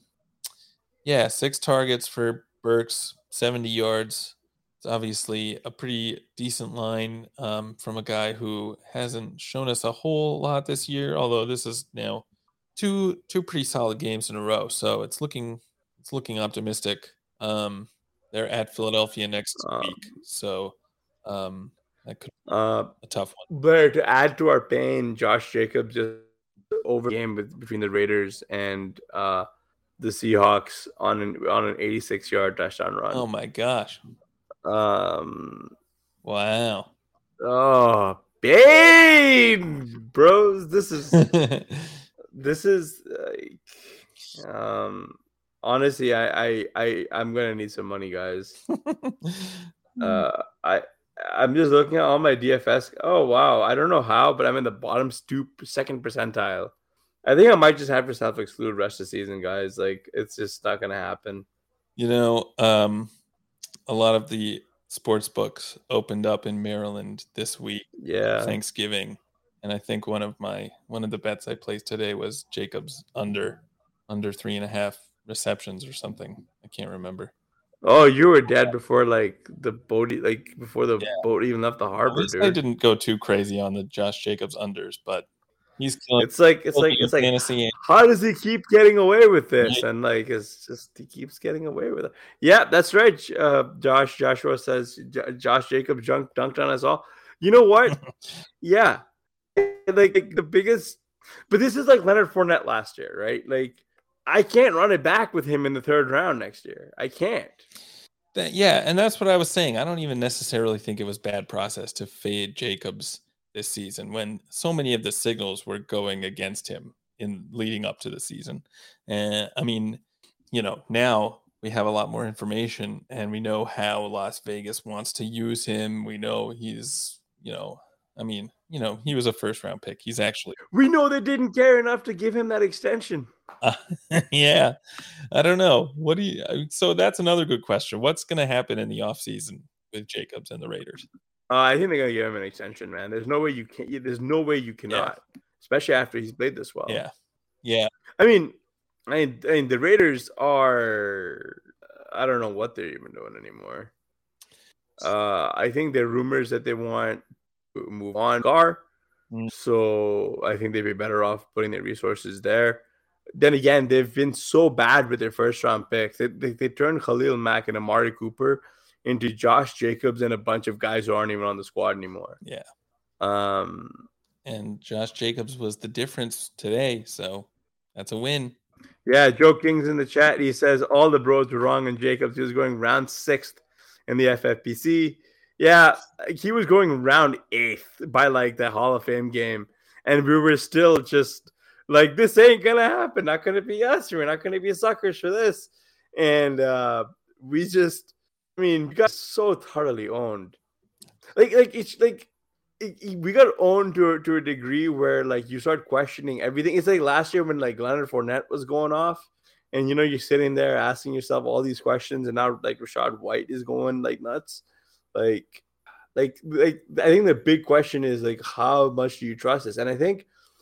Speaker 2: 6 targets for Burks, 70 yards. It's obviously a pretty decent line from a guy who hasn't shown us a whole lot this year, although this is now two pretty solid games in a row. So it's looking optimistic. They're at Philadelphia next week. So that could be a tough one.
Speaker 3: But to add to our pain, Josh Jacobs just over the game between the Raiders and the Seahawks on an 86-yard touchdown run.
Speaker 2: Oh my gosh. Wow.
Speaker 3: Oh, Bane, bros. This is honestly, I'm gonna need some money, guys. I'm just looking at all my DFS. Oh wow, I don't know how, but I'm in the bottom second percentile. I think I might just have to self-exclude rest of the season, guys. It's just not gonna happen.
Speaker 2: A lot of the sports books opened up in Maryland this week.
Speaker 3: Yeah,
Speaker 2: Thanksgiving, and I think one of the bets I placed today was Jacobs under 3.5 receptions or something. I can't remember.
Speaker 3: Oh, you were dead before the boat, before the boat even left the harbor, dude.
Speaker 2: I didn't go too crazy on the Josh Jacobs unders, but he's killing.
Speaker 3: It's like
Speaker 2: fantasy.
Speaker 3: How does he keep getting away with this? And it's just he keeps getting away with it. Yeah, that's right. Joshua says Josh Jacobs dunked on us all. You know what? Yeah, the biggest. But this is like Leonard Fournette last year, right? I can't run it back with him in the 3rd round next year. I can't.
Speaker 2: And that's what I was saying. I don't even necessarily think it was bad process to fade Jacobs this season when so many of the signals were going against him in leading up to the season. And I mean, now we have a lot more information and we know how Las Vegas wants to use him. We know he's, he was a 1st-round pick. He's actually.
Speaker 3: We know they didn't care enough to give him that extension.
Speaker 2: Yeah, I don't know. So that's another good question. What's going to happen in the offseason with Jacobs and the Raiders?
Speaker 3: I think they're going to give him an extension, man. There's no way you can. There's no way you cannot, especially after he's played this well.
Speaker 2: Yeah.
Speaker 3: I mean, the Raiders are. I don't know what they're even doing anymore. I think there are rumors that they want to move on Gar. So I think they'd be better off putting their resources there. Then again, they've been so bad with their 1st-round picks. They turned Khalil Mack and Amari Cooper into Josh Jacobs and a bunch of guys who aren't even on the squad anymore.
Speaker 2: Yeah. And Josh Jacobs was the difference today, so that's a win.
Speaker 3: Yeah, Joe King's in the chat. He says all the bros were wrong on Jacobs. He was going round 6th in the FFPC. Yeah, he was going round 8th by the Hall of Fame game. And we were still just this ain't going to happen. Not going to be us. We're not going to be suckers for this. And we got so thoroughly owned. We got owned to a degree where you start questioning everything. It's like last year when Leonard Fournette was going off. And, you're sitting there asking yourself all these questions. And now Rachaad White is going nuts. I think the big question is how much do you trust this? And I think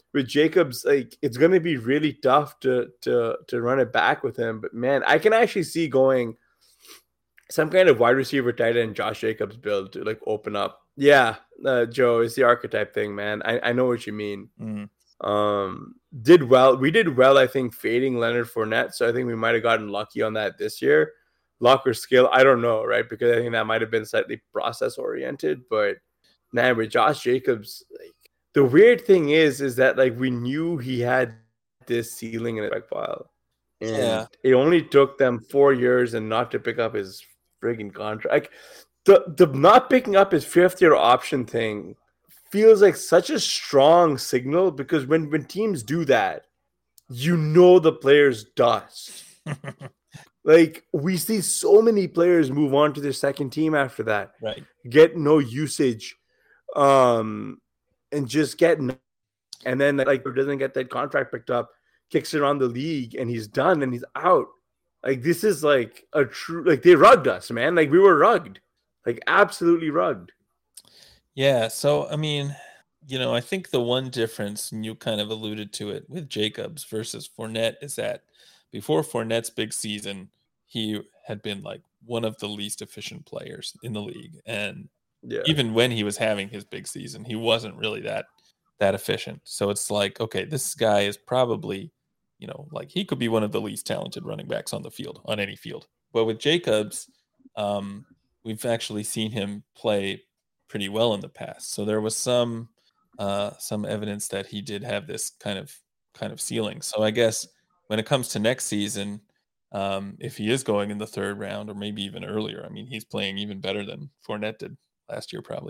Speaker 3: with Jacobs, like it's going to be really tough to run it back with him. But man, I can actually see going some kind of wide receiver tight end Josh Jacobs build to like open up. Yeah, Joe, it's the archetype thing, man. I know what you mean. Did well. We did well, I think, fading Leonard Fournette. So I think we might have gotten lucky on that this year. Luck or skill, I don't know, right? Because I think that might have been slightly process oriented. But man, with Josh Jacobs, like the weird thing is that like we knew he had this ceiling in his profile. And it only took them 4 years and not to pick up his friggin' contract. Like the not picking up his 5th-year option thing feels like such a strong signal, because when teams do that, you know the player's dust. Like we see so many players move on to their second team after that,
Speaker 2: right?
Speaker 3: Get no usage, and just get, and then like doesn't get that contract picked up, kicks it around the league, and he's done and he's out. Like this is like a true, like they rugged us, man. Like we were rugged, like absolutely rugged.
Speaker 2: Yeah. So I mean, I think the one difference, and you kind of alluded to it with Jacobs versus Fournette, is that before Fournette's big season, he had been like one of the least efficient players in the league. And even when he was having his big season, he wasn't really that efficient. So it's like, okay, this guy is probably, like he could be one of the least talented running backs on the field, on any field. But with Jacobs, we've actually seen him play pretty well in the past. So there was some evidence that he did have this kind of ceiling. So I guess when it comes to next season, if he is going in the 3rd round or maybe even earlier, I mean, he's playing even better than Fournette did last year, probably.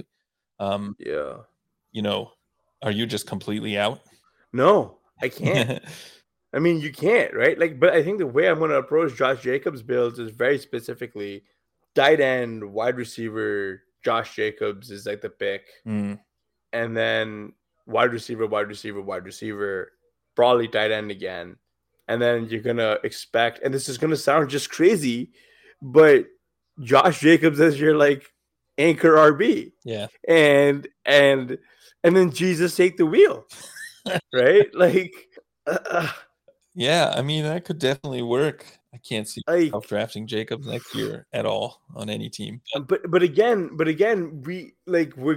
Speaker 2: Are you just completely out?
Speaker 3: No, I can't. I mean, you can't, right? Like, but I think the way I'm going to approach Josh Jacobs builds is very specifically tight end, wide receiver. Josh Jacobs is like the pick, and then wide receiver, probably tight end again. And then you're going to expect, and this is going to sound just crazy, but Josh Jacobs as your like anchor RB.
Speaker 2: Yeah.
Speaker 3: And then Jesus take the wheel. Right? Like,
Speaker 2: yeah, I mean, that could definitely work. I can't see myself drafting Jacobs next year at all on any team.
Speaker 3: But again, we're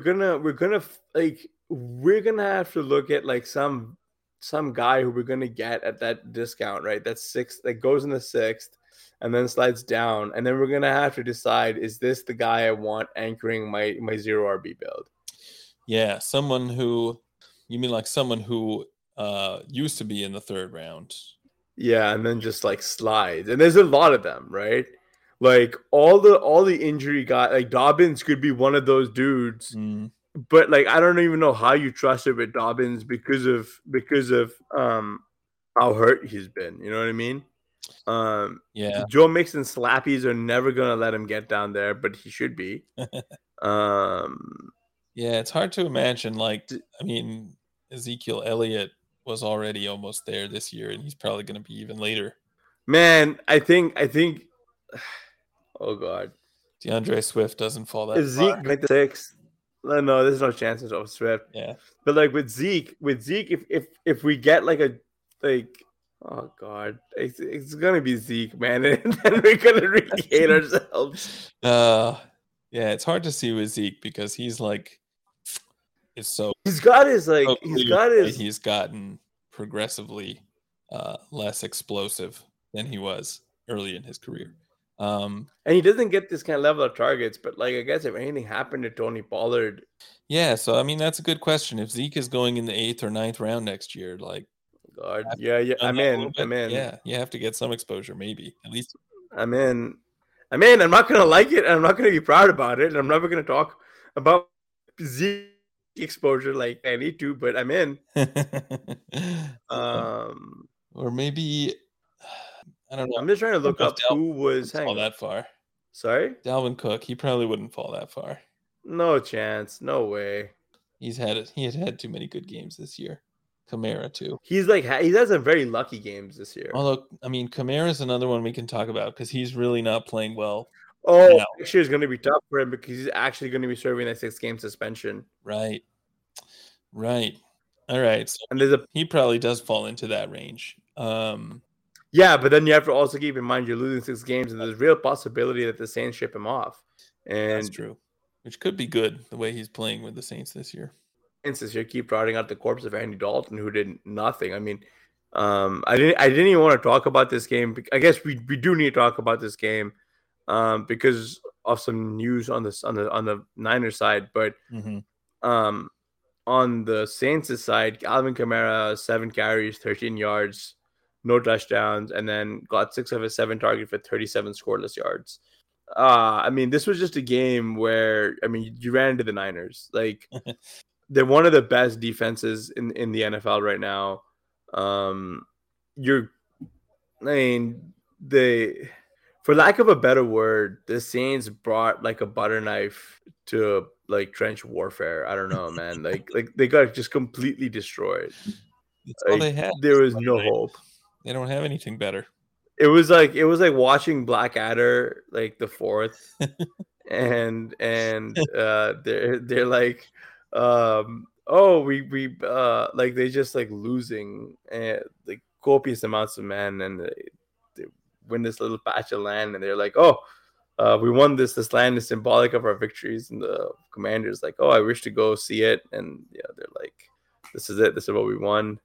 Speaker 3: gonna have to look at like some guy who we're gonna get at that discount, right? That's 6th, that goes in the 6th and then slides down, and then we're gonna have to decide, is this the guy I want anchoring my 0 RB build?
Speaker 2: Yeah, you mean like someone who used to be in the 3rd round.
Speaker 3: Yeah, and then just like slides. And there's a lot of them, right? Like all the injury guys, like Dobbins could be one of those dudes. But like I don't even know how you trust it with Dobbins because of how hurt he's been. You know what I mean?
Speaker 2: Yeah.
Speaker 3: Joe Mixon slappies are never gonna let him get down there, but he should be.
Speaker 2: Yeah, it's hard to imagine. Like, I mean, Ezekiel Elliott was already almost there this year, and he's probably going to be even later.
Speaker 3: Man, I think. Oh God,
Speaker 2: DeAndre Swift doesn't fall that
Speaker 3: Zeke
Speaker 2: far.
Speaker 3: like the 6th. No, there's no chances of Swift.
Speaker 2: Yeah,
Speaker 3: but like with Zeke, if we get oh God, it's gonna be Zeke, man, and then we're gonna really hate ourselves.
Speaker 2: Yeah, it's hard to see with Zeke because he's like.
Speaker 3: He's gotten
Speaker 2: progressively less explosive than he was early in his career.
Speaker 3: And he doesn't get this kind of level of targets, but like I guess if anything happened to Tony Pollard.
Speaker 2: Yeah, so I mean that's a good question. If Zeke is going in the 8th or 9th round next year, like
Speaker 3: God, yeah, I'm in.
Speaker 2: Yeah, you have to get some exposure, maybe at least.
Speaker 3: I'm in. I'm not gonna like it, and I'm not gonna be proud about it, and I'm never gonna talk about Zeke exposure like I need to, but I'm in.
Speaker 2: Or maybe I don't know.
Speaker 3: I'm just trying to look up who was
Speaker 2: fall that far.
Speaker 3: Sorry?
Speaker 2: Dalvin Cook, he probably wouldn't fall that far.
Speaker 3: No chance. No way.
Speaker 2: He had too many good games this year. Kamara too.
Speaker 3: He has some very lucky games this year.
Speaker 2: Although, I mean, Kamara's another one we can talk about because he's really not playing well.
Speaker 3: Oh, next year is going to be tough for him because he's actually going to be serving that 6-game suspension.
Speaker 2: Right. All right. So
Speaker 3: And
Speaker 2: he probably does fall into that range.
Speaker 3: Yeah, but then you have to also keep in mind you're losing 6 games, and there's real possibility that the Saints ship him off.
Speaker 2: That's
Speaker 3: And
Speaker 2: true. Which could be good the way he's playing with the Saints this year.
Speaker 3: Saints you keep routing out the corpse of Andy Dalton, who did nothing. I mean, I didn't even want to talk about this game. I guess we do need to talk about this game because of some news on the Niners side, but on the Saints' side, Alvin Kamara 7 carries, 13 yards, no touchdowns, and then got 6 of his 7 targets for 37 scoreless yards. I mean, this was just a game where you ran into the Niners. Like they're one of the best defenses in the NFL right now. For lack of a better word, the Saints brought like a butter knife to like trench warfare. I don't know, man. like they got just completely destroyed.
Speaker 2: That's all they had.
Speaker 3: There was no hope.
Speaker 2: They don't have anything better.
Speaker 3: It was like watching Blackadder, like the 4th, and they're like, we like they just like losing like copious amounts of men, and they win this little patch of land, and they're like, we won this land is symbolic of our victories, and the commander's like, I wish to go see it, and yeah, they're like, this is it, this is what we won.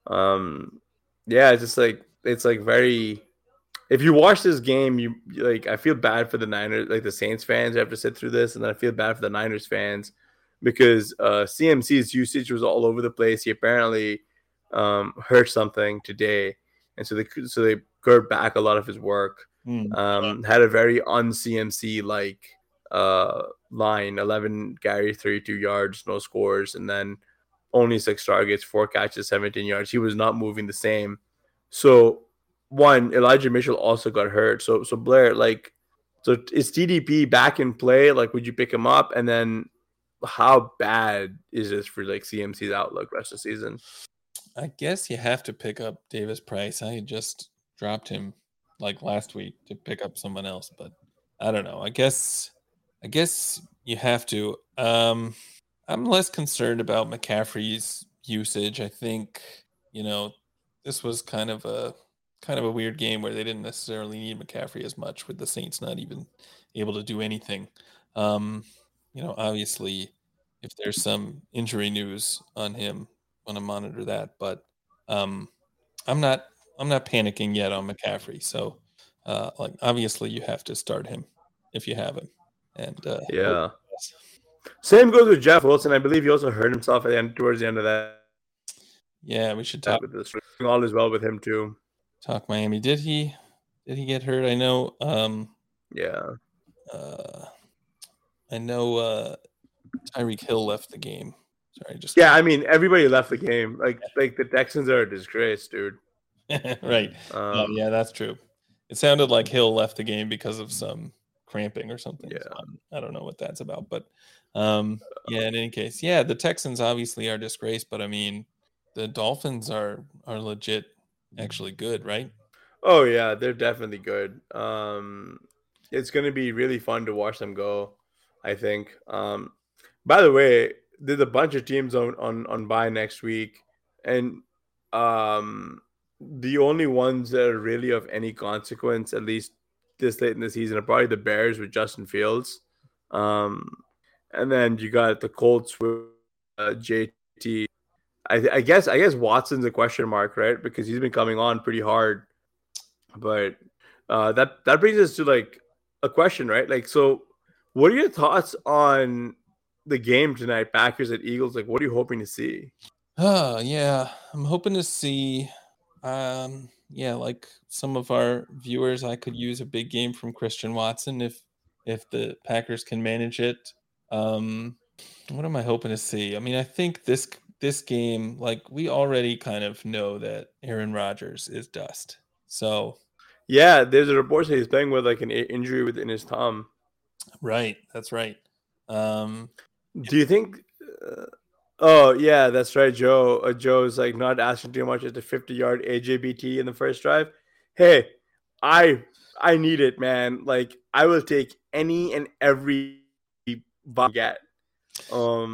Speaker 3: It's like very. If you watch this game, you like. I feel bad for the Niners, like the Saints fans, who have to sit through this, and then I feel bad for the Niners fans because CMC's usage was all over the place. He apparently hurt something today, and so they cut back a lot of his work. Had a very un-CMC like line: 11 carries, 32 yards, no scores, and then only 6 targets, 4 catches, 17 yards. He was not moving the same. So. One, Elijah Mitchell also got hurt. So Blair, so is TDP back in play? Like, would you pick him up? And then how bad is this for like CMC's outlook rest of the season?
Speaker 2: I guess you have to pick up Davis Price. I just dropped him like last week to pick up someone else, but I don't know. I guess you have to. I'm less concerned about McCaffrey's usage. I think, this was kind of a weird game where they didn't necessarily need McCaffrey as much, with the Saints not even able to do anything. Obviously, if there's some injury news on him, I want to monitor that. But I'm not panicking yet on McCaffrey. So, obviously, you have to start him if you have him. And
Speaker 3: yeah, same goes with Jeff Wilson. I believe he also hurt himself towards the end of that.
Speaker 2: Yeah, we should talk.
Speaker 3: All is well with him too.
Speaker 2: Talk Miami. Did he get hurt? I know.
Speaker 3: Yeah.
Speaker 2: I know. Tyreek Hill left the game. Sorry,
Speaker 3: everybody left the game. Like the Texans are a disgrace, dude.
Speaker 2: Right. Yeah, that's true. It sounded like Hill left the game because of some cramping or something.
Speaker 3: Yeah.
Speaker 2: So I don't know what that's about, but in any case, yeah, the Texans obviously are a disgrace, but I mean, the Dolphins are legit. Actually good, right?
Speaker 3: Oh yeah, they're definitely good. It's going to be really fun to watch them go, I think. By the way, there's a bunch of teams on bye next week, and the only ones that are really of any consequence, at least this late in the season, are probably the Bears with Justin Fields, and then you got the Colts with JT. I guess Watson's a question mark, right? Because he's been coming on pretty hard. But that brings us to like a question, right? Like, so what are your thoughts on the game tonight, Packers at Eagles? Like, what are you hoping to see?
Speaker 2: Yeah, I'm hoping to see, like some of our viewers, I could use a big game from Christian Watson if the Packers can manage it. What am I hoping to see? I mean, I think this game, like, we already kind of know that Aaron Rodgers is dust. So,
Speaker 3: yeah, there's a report that he's playing with like an injury within his thumb.
Speaker 2: Right, that's right.
Speaker 3: Do you think? Oh yeah, that's right, Joe. Joe's like not asking too much at the 50-yard AJBT in the first drive. Hey, I need it, man. Like, I will take any and every get.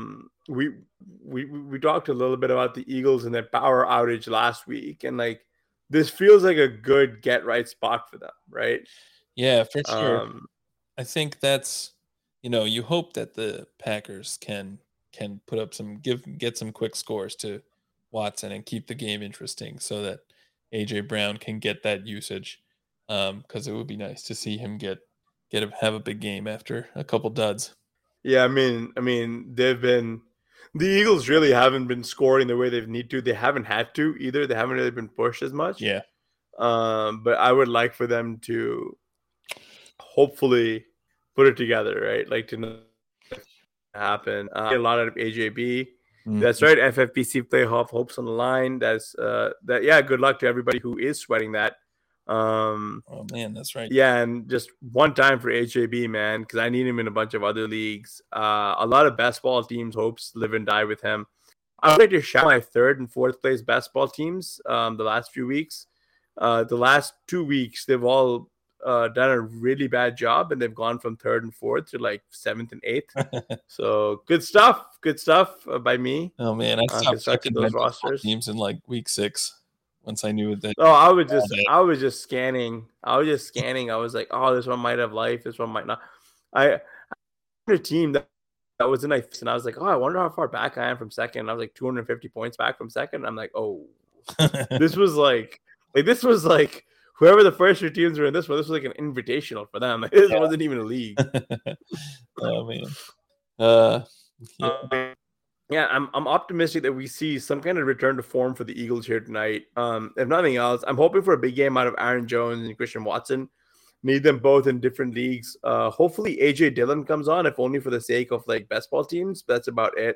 Speaker 3: we talked a little bit about the Eagles and their power outage last week, and like this feels like a good get right spot for them, right?
Speaker 2: Yeah, for sure. I think that's, you hope that the Packers can put up get some quick scores to Watson and keep the game interesting so that AJ Brown can get that usage. Because it would be nice to see him have a big game after a couple duds.
Speaker 3: Yeah, I mean, the Eagles really haven't been scoring the way they've need to. They haven't had to either. They haven't really been pushed as much.
Speaker 2: Yeah.
Speaker 3: But I would like for them to hopefully put it together, right? Like to happen. A lot out of AJB. Mm-hmm. That's right. FFPC playoff hopes on the line. That's that. Yeah. Good luck to everybody who is sweating that.
Speaker 2: Oh man, that's right.
Speaker 3: Yeah, and just one time for HAB, man, because I need him in a bunch of other leagues. A lot of best ball teams' hopes live and die with him. I would like to shout my third and fourth place best ball teams the last few weeks. The last 2 weeks, they've all done a really bad job, and they've gone from third and fourth to like seventh and eighth. So good stuff by me.
Speaker 2: Oh man, I stopped checking those rosters teams in like week 6. Once I knew that.
Speaker 3: Oh, I was just scanning. I was like, oh, this one might have life. This one might not. I had a team that was in like, and I was like, oh, I wonder how far back I am from second. I was like 250 points back from second. I'm like, oh, this was like whoever the first 2 teams were in this one. This was like an invitational for them. This wasn't even a league.
Speaker 2: Oh man.
Speaker 3: Yeah, I'm optimistic that we see some kind of return to form for the Eagles here tonight. If nothing else, I'm hoping for a big game out of Aaron Jones and Christian Watson. Need them both in different leagues. Hopefully AJ Dillon comes on, if only for the sake of like best ball teams. But that's about it.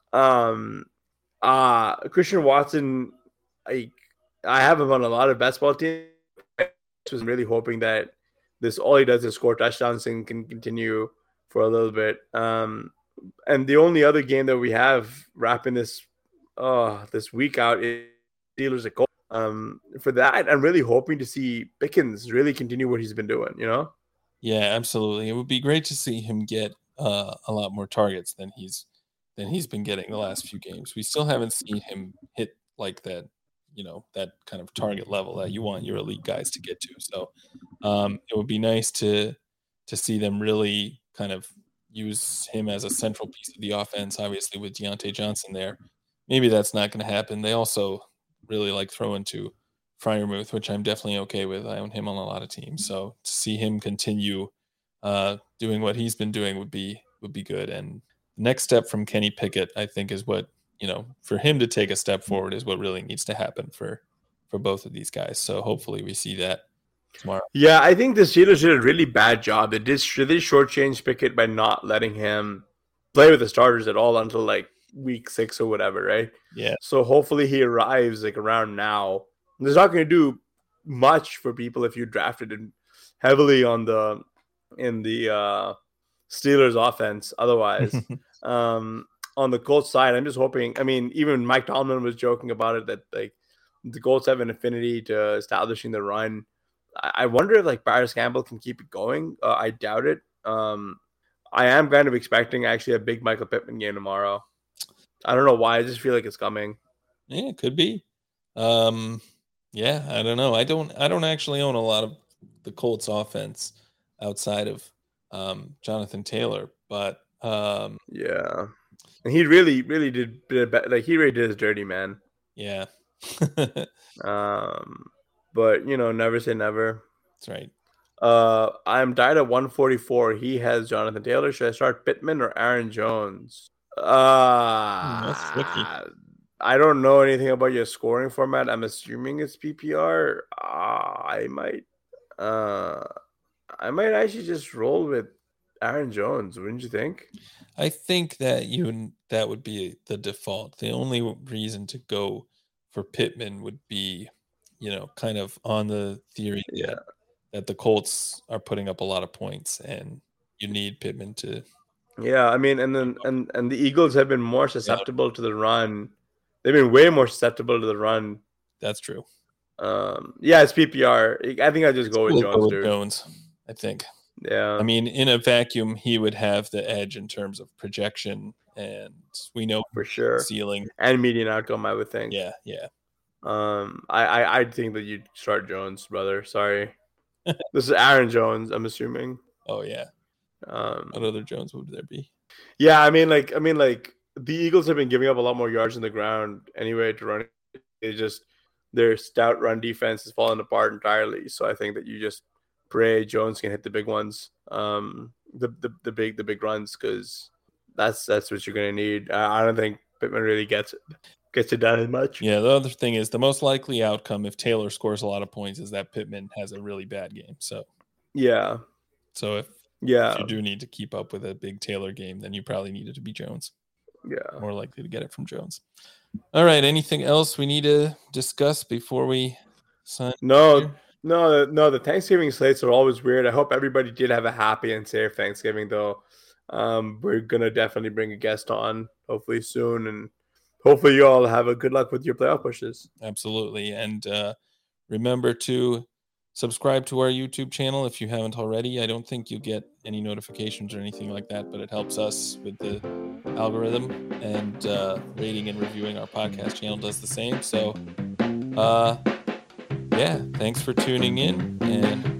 Speaker 3: Christian Watson, I have him on a lot of best ball teams. I was really hoping that all he does is score touchdowns and can continue for a little bit. And the only other game that we have wrapping this week out is Steelers at Colts. For that, I'm really hoping to see Pickens really continue what he's been doing,
Speaker 2: Yeah, absolutely. It would be great to see him get a lot more targets than he's been getting the last few games. We still haven't seen him hit like that, that kind of target level that you want your elite guys to get to. So it would be nice to see them really kind of use him as a central piece of the offense, obviously with Deontay Johnson there. Maybe that's not going to happen. They also really like throwing to Freiermuth, which I'm definitely okay with. I own him on a lot of teams. So to see him continue doing what he's been doing would be good. And the next step from Kenny Pickett, I think, is what, for him to take a step forward is what really needs to happen for both of these guys. So hopefully we see that tomorrow.
Speaker 3: Yeah, I think the Steelers did a really bad job. They shortchanged Pickett by not letting him play with the starters at all until like week 6 or whatever, right?
Speaker 2: Yeah.
Speaker 3: So hopefully he arrives like around now. There's not going to do much for people if you drafted him heavily in the Steelers offense. Otherwise, on the Colts side, I'm just hoping. I mean, even Mike Tomlin was joking about it that like the Colts have an affinity to establishing the run. I wonder if like Paris Campbell can keep it going. I doubt it. I am kind of expecting actually a big Michael Pittman game tomorrow. I don't know why. I just feel like it's coming.
Speaker 2: Yeah, it could be. Yeah, I don't know. I don't actually own a lot of the Colts offense outside of Jonathan Taylor, but
Speaker 3: yeah, and he really did like he really did his dirty, man.
Speaker 2: Yeah.
Speaker 3: But never say never.
Speaker 2: That's right.
Speaker 3: I'm tied at 144. He has Jonathan Taylor. Should I start Pittman or Aaron Jones?
Speaker 2: That's tricky.
Speaker 3: I don't know anything about your scoring format. I'm assuming it's PPR. I might actually just roll with Aaron Jones. Wouldn't you think?
Speaker 2: I think that that would be the default. The only reason to go for Pittman would be, kind of on the theory that the Colts are putting up a lot of points and you need Pittman to.
Speaker 3: Yeah, I mean, and the Eagles have been more susceptible to the run. They've been way more susceptible to the run.
Speaker 2: That's true.
Speaker 3: Yeah, it's PPR. I think I'll just go with Jones.
Speaker 2: Jones, I think.
Speaker 3: Yeah.
Speaker 2: I mean, in a vacuum, he would have the edge in terms of projection and we know
Speaker 3: for sure.
Speaker 2: ceiling
Speaker 3: and median outcome, I would think.
Speaker 2: Yeah.
Speaker 3: I think that you'd start Jones, brother. Sorry. This is Aaron Jones, I'm assuming.
Speaker 2: Oh yeah. What other Jones would there be?
Speaker 3: Yeah, I mean, like the Eagles have been giving up a lot more yards on the ground anyway to run. It's just their stout run defense is falling apart entirely. So I think that you just pray Jones can hit the big ones, the big runs, because that's what you're gonna need. I don't think Pittman really gets it done as much.
Speaker 2: Yeah, the other thing is the most likely outcome if Taylor scores a lot of points is that Pittman has a really bad game. So
Speaker 3: yeah.
Speaker 2: So if you do need to keep up with a big Taylor game, then you probably need it to be Jones.
Speaker 3: Yeah.
Speaker 2: More likely to get it from Jones. All right. Anything else we need to discuss before we sign?
Speaker 3: No. The Thanksgiving slates are always weird. I hope everybody did have a happy and safe Thanksgiving, though. We're going to definitely bring a guest on hopefully soon, and hopefully you all have a good luck with your playoff pushes.
Speaker 2: Absolutely. And remember to subscribe to our YouTube channel if you haven't already. I don't think you get any notifications or anything like that, but it helps us with the algorithm, and rating and reviewing our podcast channel does the same. So, yeah, thanks for tuning in, and